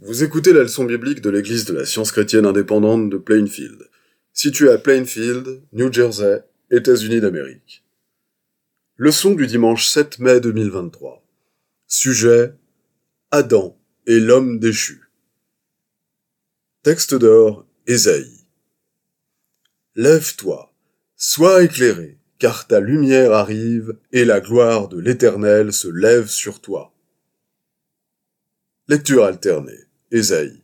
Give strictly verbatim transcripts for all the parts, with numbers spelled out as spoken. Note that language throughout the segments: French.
Vous écoutez la leçon biblique de l'Église de la Science chrétienne indépendante de Plainfield, située à Plainfield, New Jersey, États-Unis d'Amérique. Leçon du dimanche sept mai deux mille vingt-trois. Sujet: Adam et l'homme déchu. Texte d'or, Ésaïe. Lève-toi, sois éclairé, car ta lumière arrive et la gloire de l'Éternel se lève sur toi. Lecture alternée. Ésaïe.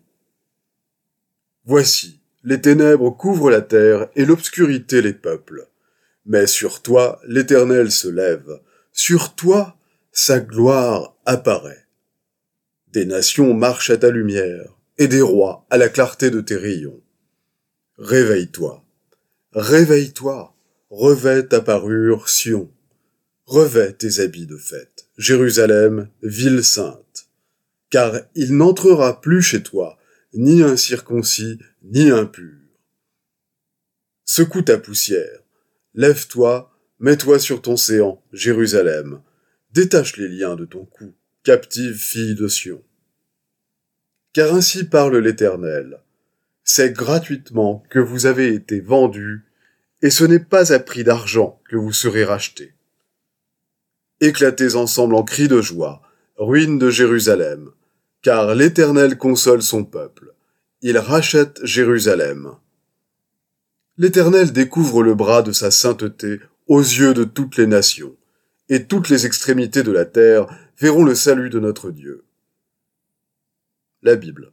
Voici, les ténèbres couvrent la terre et l'obscurité les peuples. Mais sur toi, l'Éternel se lève. Sur toi, sa gloire apparaît. Des nations marchent à ta lumière et des rois à la clarté de tes rayons. Réveille-toi, réveille-toi, revêt ta parure, Sion. Revêt tes habits de fête, Jérusalem, ville sainte. Car il n'entrera plus chez toi, ni incirconcis, ni impur. Secoue ta poussière, lève-toi, mets-toi sur ton séant, Jérusalem. Détache les liens de ton cou, captive fille de Sion. Car ainsi parle l'Éternel. C'est gratuitement que vous avez été vendus, et ce n'est pas à prix d'argent que vous serez rachetés. Éclatez ensemble en cris de joie, ruines de Jérusalem, car l'Éternel console son peuple. Il rachète Jérusalem. L'Éternel découvre le bras de sa sainteté aux yeux de toutes les nations, et toutes les extrémités de la terre verront le salut de notre Dieu. La Bible.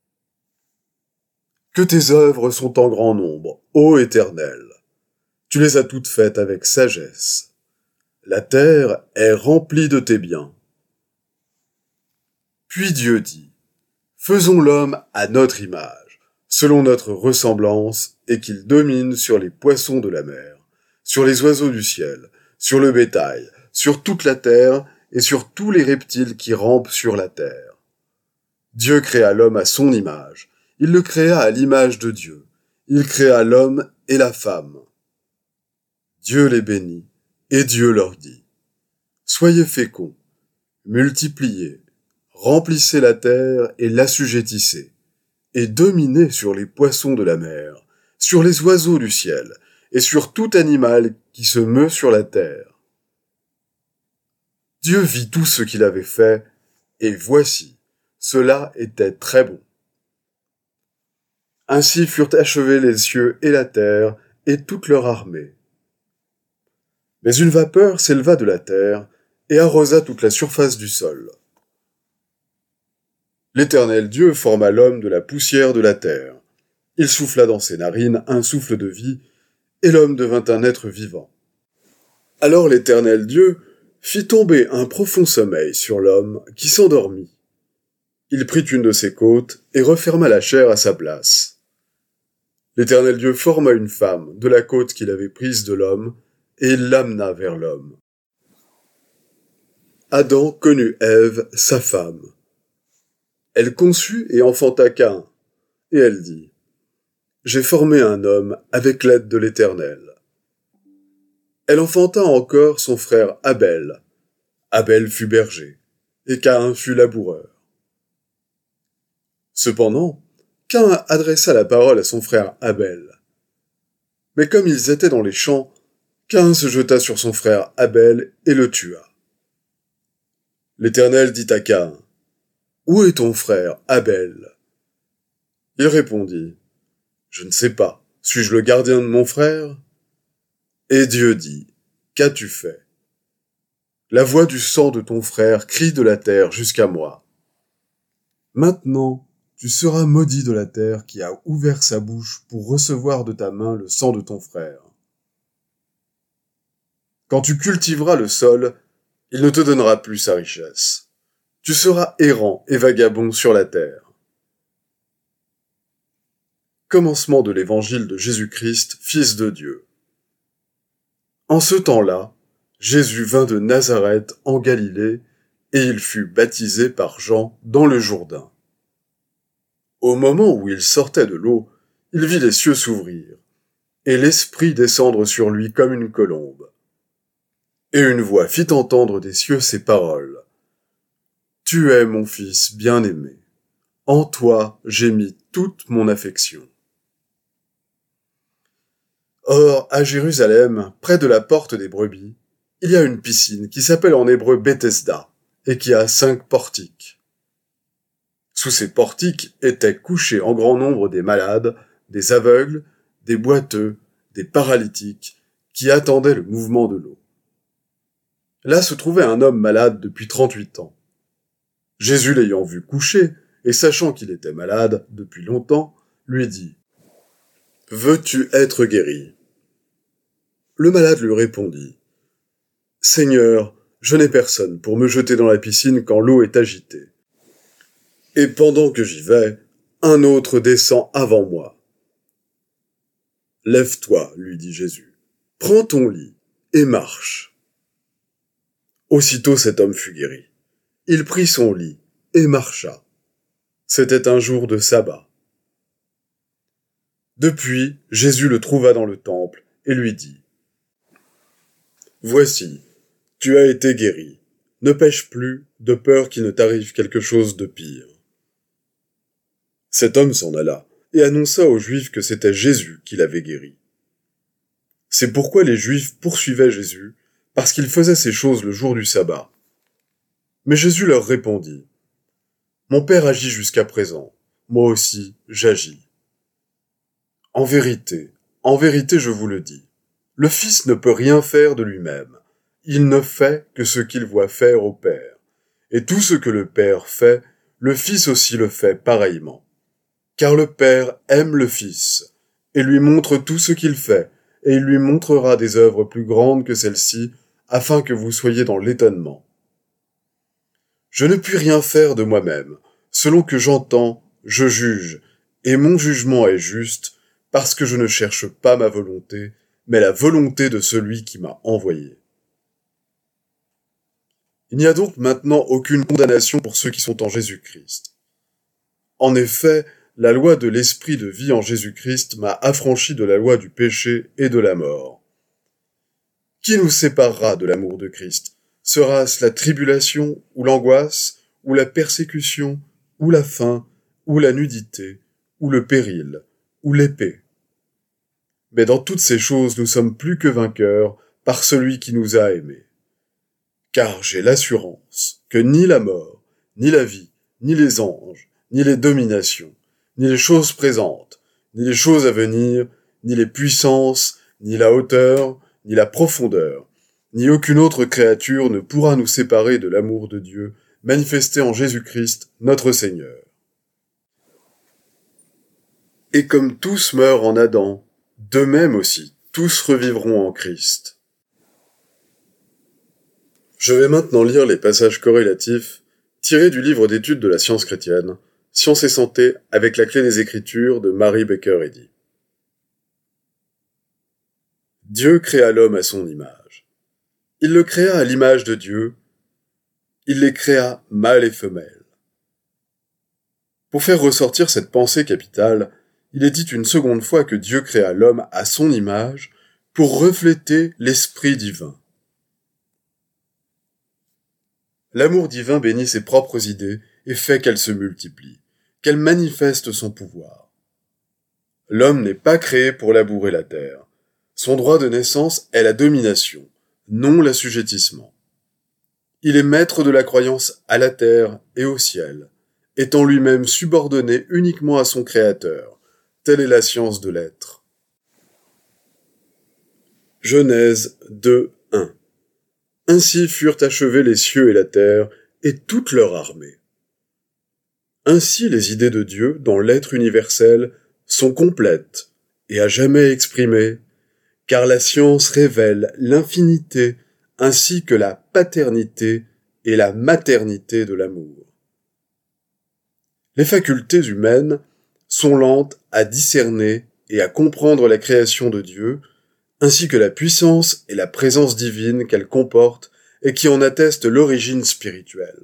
Que tes œuvres sont en grand nombre, ô Éternel. Tu les as toutes faites avec sagesse. La terre est remplie de tes biens. Puis Dieu dit, « Faisons l'homme à notre image, selon notre ressemblance, et qu'il domine sur les poissons de la mer, sur les oiseaux du ciel, sur le bétail, sur toute la terre, et sur tous les reptiles qui rampent sur la terre. » Dieu créa l'homme à son image, il le créa à l'image de Dieu, il créa l'homme et la femme. Dieu les bénit, et Dieu leur dit, « Soyez féconds, multipliez, remplissez la terre et l'assujettissez, et dominez sur les poissons de la mer, sur les oiseaux du ciel, et sur tout animal qui se meut sur la terre. » Dieu vit tout ce qu'il avait fait, et voici, cela était très bon. Ainsi furent achevés les cieux et la terre, et toute leur armée. Mais une vapeur s'éleva de la terre, et arrosa toute la surface du sol. L'Éternel Dieu forma l'homme de la poussière de la terre. Il souffla dans ses narines un souffle de vie, et l'homme devint un être vivant. Alors l'Éternel Dieu fit tomber un profond sommeil sur l'homme qui s'endormit. Il prit une de ses côtes et referma la chair à sa place. L'Éternel Dieu forma une femme de la côte qu'il avait prise de l'homme, et il l'amena vers l'homme. Adam connut Ève, sa femme. Elle conçut et enfanta Caïn, et elle dit, « J'ai formé un homme avec l'aide de l'Éternel. » Elle enfanta encore son frère Abel. Abel fut berger, et Caïn fut laboureur. Cependant, Caïn adressa la parole à son frère Abel. Mais comme ils étaient dans les champs, Caïn se jeta sur son frère Abel et le tua. L'Éternel dit à Caïn, « Où est ton frère Abel ?» Il répondit, « Je ne sais pas, suis-je le gardien de mon frère ?» Et Dieu dit, « Qu'as-tu fait ? La voix du sang de ton frère crie de la terre jusqu'à moi. Maintenant, tu seras maudit de la terre qui a ouvert sa bouche pour recevoir de ta main le sang de ton frère. Quand tu cultiveras le sol, il ne te donnera plus sa richesse. Tu seras errant et vagabond sur la terre. » Commencement de l'évangile de Jésus-Christ, Fils de Dieu. En ce temps-là, Jésus vint de Nazareth en Galilée, et il fut baptisé par Jean dans le Jourdain. Au moment où il sortait de l'eau, il vit les cieux s'ouvrir, et l'Esprit descendre sur lui comme une colombe. Et une voix fit entendre des cieux ces paroles. « Tu es mon Fils bien-aimé. En toi j'ai mis toute mon affection. Or, à Jérusalem, près de la porte des brebis, il y a une piscine qui s'appelle en hébreu Bethesda et qui a cinq portiques. Sous ces portiques étaient couchés en grand nombre des malades, des aveugles, des boiteux, des paralytiques, qui attendaient le mouvement de l'eau. Là se trouvait un homme malade depuis trente-huit ans. Jésus l'ayant vu couché, et sachant qu'il était malade depuis longtemps, lui dit « Veux-tu être guéri ?» Le malade lui répondit « Seigneur, je n'ai personne pour me jeter dans la piscine quand l'eau est agitée. Et pendant que j'y vais, un autre descend avant moi. »« Lève-toi, lui dit Jésus, prends ton lit et marche. » Aussitôt cet homme fut guéri. Il prit son lit et marcha. C'était un jour de sabbat. Depuis, Jésus le trouva dans le temple et lui dit « Voici, tu as été guéri. Ne pêche plus, de peur qu'il ne t'arrive quelque chose de pire. » Cet homme s'en alla et annonça aux Juifs que c'était Jésus qui l'avait guéri. C'est pourquoi les Juifs poursuivaient Jésus, parce qu'il faisait ces choses le jour du sabbat. Mais Jésus leur répondit « Mon Père agit jusqu'à présent, moi aussi j'agis. En vérité, en vérité je vous le dis, le Fils ne peut rien faire de lui-même. Il ne fait que ce qu'il voit faire au Père. Et tout ce que le Père fait, le Fils aussi le fait pareillement. Car le Père aime le Fils, et lui montre tout ce qu'il fait, et il lui montrera des œuvres plus grandes que celles-ci, afin que vous soyez dans l'étonnement. Je ne puis rien faire de moi-même. Selon que j'entends, je juge, et mon jugement est juste, parce que je ne cherche pas ma volonté, mais la volonté de celui qui m'a envoyé. Il n'y a donc maintenant aucune condamnation pour ceux qui sont en Jésus-Christ. En effet, la loi de l'esprit de vie en Jésus-Christ m'a affranchi de la loi du péché et de la mort. Qui nous séparera de l'amour de Christ? Sera-ce la tribulation, ou l'angoisse, ou la persécution, ou la faim, ou la nudité, ou le péril, ou l'épée? Mais dans toutes ces choses nous sommes plus que vainqueurs par celui qui nous a aimés. Car j'ai l'assurance que ni la mort, ni la vie, ni les anges, ni les dominations, ni les choses présentes, ni les choses à venir, ni les puissances, ni la hauteur, ni la profondeur, ni aucune autre créature ne pourra nous séparer de l'amour de Dieu manifesté en Jésus-Christ, notre Seigneur. Et comme tous meurent en Adam, de même aussi tous revivront en Christ. Je vais maintenant lire les passages corrélatifs tirés du livre d'études de la science chrétienne, Science et santé avec la clé des Écritures de Mary Baker Eddy. Dieu créa l'homme à son image. Il le créa à l'image de Dieu. Il les créa mâle et femelle. Pour faire ressortir cette pensée capitale, il est dit une seconde fois que Dieu créa l'homme à son image pour refléter l'esprit divin. L'amour divin bénit ses propres idées et fait qu'elles se multiplient, qu'elles manifestent son pouvoir. L'homme n'est pas créé pour labourer la terre. Son droit de naissance est la domination, non l'assujettissement. Il est maître de la croyance à la terre et au ciel, étant lui-même subordonné uniquement à son Créateur. Telle est la science de l'être. Genèse deux, un. Ainsi furent achevés les cieux et la terre, et toute leur armée. Ainsi les idées de Dieu, dans l'être universel, sont complètes et à jamais exprimées, car la science révèle l'infinité ainsi que la paternité et la maternité de l'amour. Les facultés humaines sont lentes à discerner et à comprendre la création de Dieu, ainsi que la puissance et la présence divine qu'elle comporte et qui en attestent l'origine spirituelle.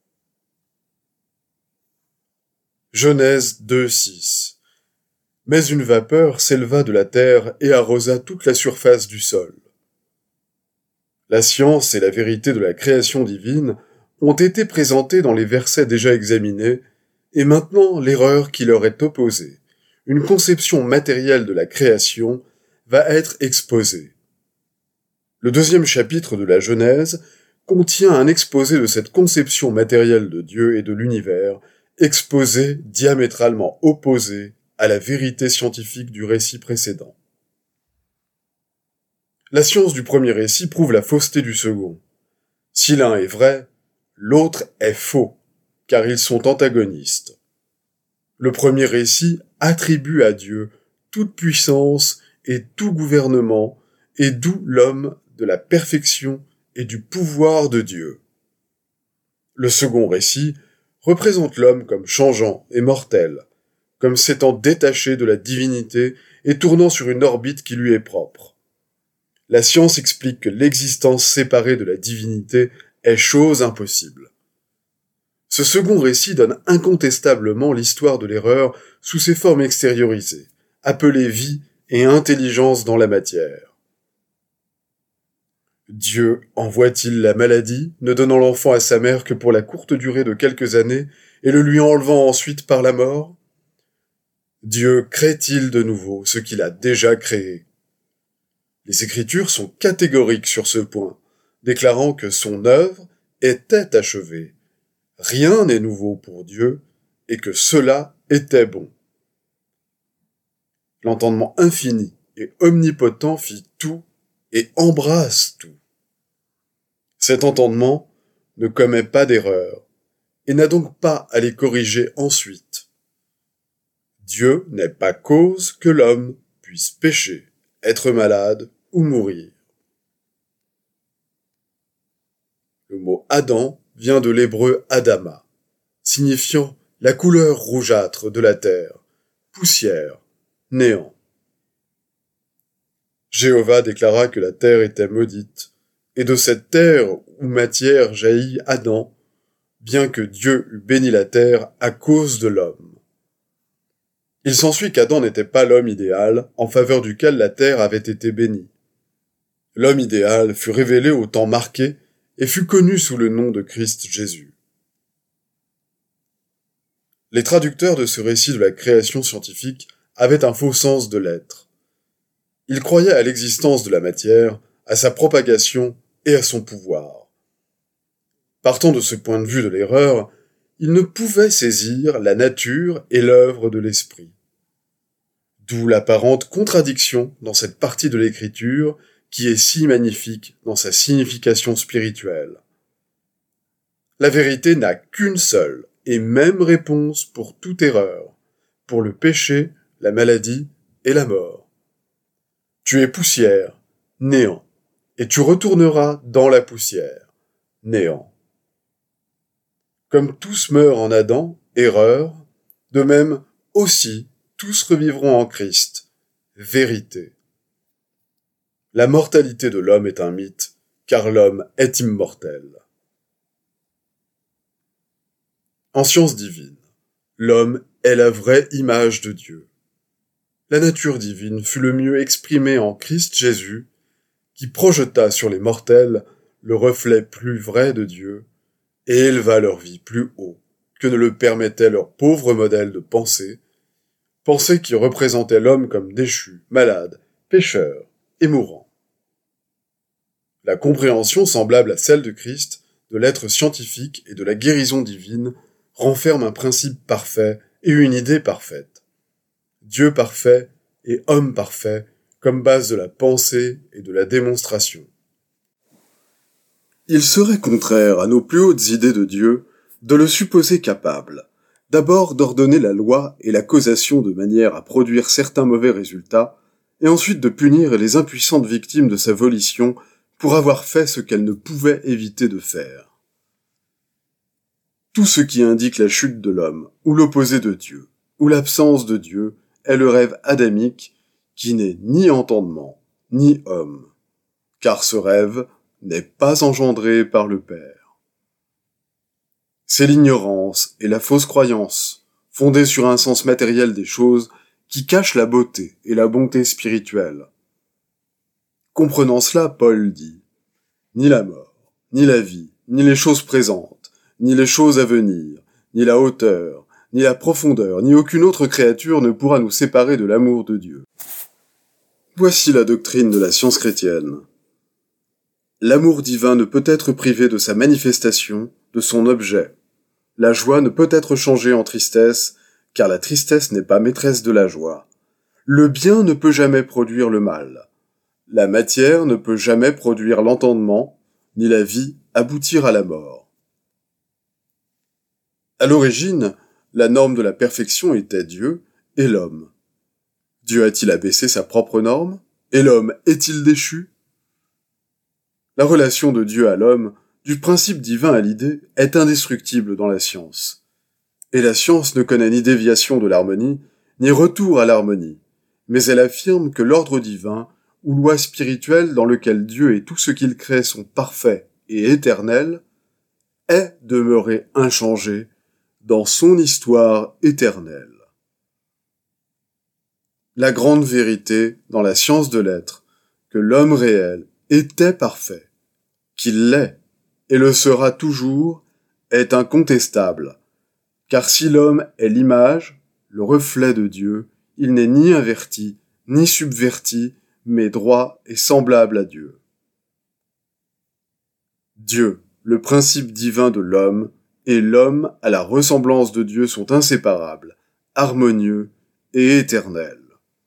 Genèse deux, six. Mais une vapeur s'éleva de la terre et arrosa toute la surface du sol. La science et la vérité de la création divine ont été présentées dans les versets déjà examinés, Et maintenant, l'erreur qui leur est opposée, une conception matérielle de la création, va être exposée. Le deuxième chapitre de la Genèse contient un exposé de cette conception matérielle de Dieu et de l'univers, exposé diamétralement opposé à la vérité scientifique du récit précédent. La science du premier récit prouve la fausseté du second. Si l'un est vrai, l'autre est faux, car ils sont antagonistes. Le premier récit attribue à Dieu toute puissance et tout gouvernement, et d'où l'homme de la perfection et du pouvoir de Dieu. Le second récit représente l'homme comme changeant et mortel, comme s'étant détaché de la divinité et tournant sur une orbite qui lui est propre. La science explique que l'existence séparée de la divinité est chose impossible. Ce second récit donne incontestablement l'histoire de l'erreur sous ses formes extériorisées, appelées vie et intelligence dans la matière. Dieu envoie-t-il la maladie, ne donnant l'enfant à sa mère que pour la courte durée de quelques années, et le lui enlevant ensuite par la mort? Dieu crée-t-il de nouveau ce qu'il a déjà créé? Les Écritures sont catégoriques sur ce point, déclarant que son œuvre était achevée. Rien n'est nouveau pour Dieu, et que cela était bon. L'entendement infini et omnipotent fit tout et embrasse tout. Cet entendement ne commet pas d'erreur, et n'a donc pas à les corriger ensuite. Dieu n'est pas cause que l'homme puisse pécher, être malade ou mourir. Le mot Adam vient de l'hébreu Adama, signifiant la couleur rougeâtre de la terre, poussière, néant. Jéhovah déclara que la terre était maudite, et de cette terre où matière jaillit Adam, bien que Dieu eût béni la terre à cause de l'homme. Il s'ensuit qu'Adam n'était pas l'homme idéal en faveur duquel la terre avait été bénie. L'homme idéal fut révélé au temps marqué et fut connu sous le nom de Christ Jésus. Les traducteurs de ce récit de la création scientifique avaient un faux sens de l'être. Ils croyaient à l'existence de la matière, à sa propagation et à son pouvoir. Partant de ce point de vue de l'erreur, ils ne pouvaient saisir la nature et l'œuvre de l'esprit. D'où l'apparente contradiction dans cette partie de l'écriture qui est si magnifique dans sa signification spirituelle. La vérité n'a qu'une seule et même réponse pour toute erreur, pour le péché, la maladie et la mort. Tu es poussière, néant, et tu retourneras dans la poussière, néant. Comme tous meurent en Adam, erreur, de même aussi tous revivront en Christ, vérité. La mortalité de l'homme est un mythe, car l'homme est immortel. En science divine, l'homme est la vraie image de Dieu. La nature divine fut le mieux exprimée en Christ Jésus, qui projeta sur les mortels le reflet plus vrai de Dieu et éleva leur vie plus haut que ne le permettait leur pauvre modèle de pensée, pensée qui représentait l'homme comme déchu, malade, pécheur et mourant. La compréhension semblable à celle de Christ, de l'être scientifique et de la guérison divine renferme un principe parfait et une idée parfaite. Dieu parfait et homme parfait comme base de la pensée et de la démonstration. Il serait contraire à nos plus hautes idées de Dieu de le supposer capable, d'abord d'ordonner la loi et la causation de manière à produire certains mauvais résultats, et ensuite de punir les impuissantes victimes de sa volition pour avoir fait ce qu'elles ne pouvaient éviter de faire. Tout ce qui indique la chute de l'homme, ou l'opposé de Dieu, ou l'absence de Dieu, est le rêve adamique qui n'est ni entendement, ni homme, car ce rêve n'est pas engendré par le Père. C'est l'ignorance et la fausse croyance, fondée sur un sens matériel des choses, qui cachent la beauté et la bonté spirituelle. Comprenant cela, Paul dit « Ni la mort, ni la vie, ni les choses présentes, ni les choses à venir, ni la hauteur, ni la profondeur, ni aucune autre créature ne pourra nous séparer de l'amour de Dieu. Voici la doctrine de la science chrétienne. L'amour divin ne peut être privé de sa manifestation, de son objet. La joie ne peut être changée en tristesse, car la tristesse n'est pas maîtresse de la joie. Le bien ne peut jamais produire le mal. La matière ne peut jamais produire l'entendement, ni la vie aboutir à la mort. À l'origine, la norme de la perfection était Dieu et l'homme. Dieu a-t-il abaissé sa propre norme? Et l'homme est-il déchu? La relation de Dieu à l'homme, du principe divin à l'idée, est indestructible dans la science. Et la science ne connaît ni déviation de l'harmonie, ni retour à l'harmonie, mais elle affirme que l'ordre divin, ou loi spirituelle dans lequel Dieu et tout ce qu'il crée sont parfaits et éternels, est demeuré inchangé dans son histoire éternelle. La grande vérité dans la science de l'être, que l'homme réel était parfait, qu'il l'est et le sera toujours, est incontestable, car si l'homme est l'image, le reflet de Dieu, il n'est ni inverti, ni subverti, mais droit et semblable à Dieu. Dieu, le principe divin de l'homme, et l'homme à la ressemblance de Dieu sont inséparables, harmonieux et éternels.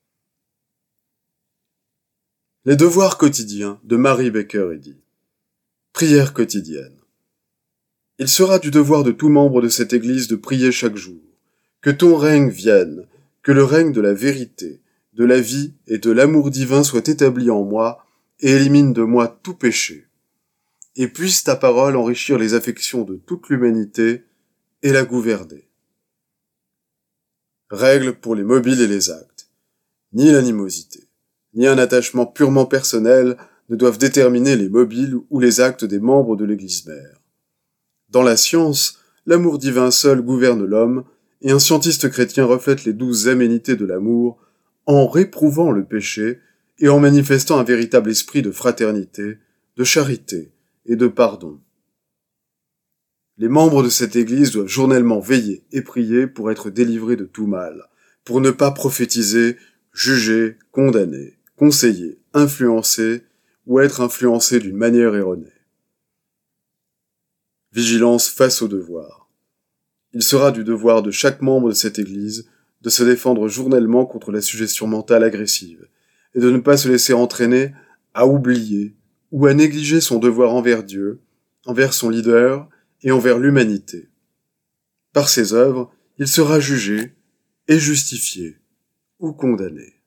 Les devoirs quotidiens de Mary Baker Eddy. Prière quotidienne. Il sera du devoir de tout membre de cette Église de prier chaque jour. Que ton règne vienne, que le règne de la vérité, de la vie et de l'amour divin soit établi en moi et élimine de moi tout péché. Et puisse ta parole enrichir les affections de toute l'humanité et la gouverner. Règle pour les mobiles et les actes. Ni l'animosité, ni un attachement purement personnel ne doivent déterminer les mobiles ou les actes des membres de l'Église mère. Dans la science, l'amour divin seul gouverne l'homme, et un scientiste chrétien reflète les douze aménités de l'amour en réprouvant le péché et en manifestant un véritable esprit de fraternité, de charité et de pardon. Les membres de cette Église doivent journellement veiller et prier pour être délivrés de tout mal, pour ne pas prophétiser, juger, condamner, conseiller, influencer ou être influencés d'une manière erronée. Vigilance face au devoir. Il sera du devoir de chaque membre de cette Église de se défendre journellement contre la suggestion mentale agressive et de ne pas se laisser entraîner à oublier ou à négliger son devoir envers Dieu, envers son leader et envers l'humanité. Par ses œuvres, il sera jugé et justifié ou condamné.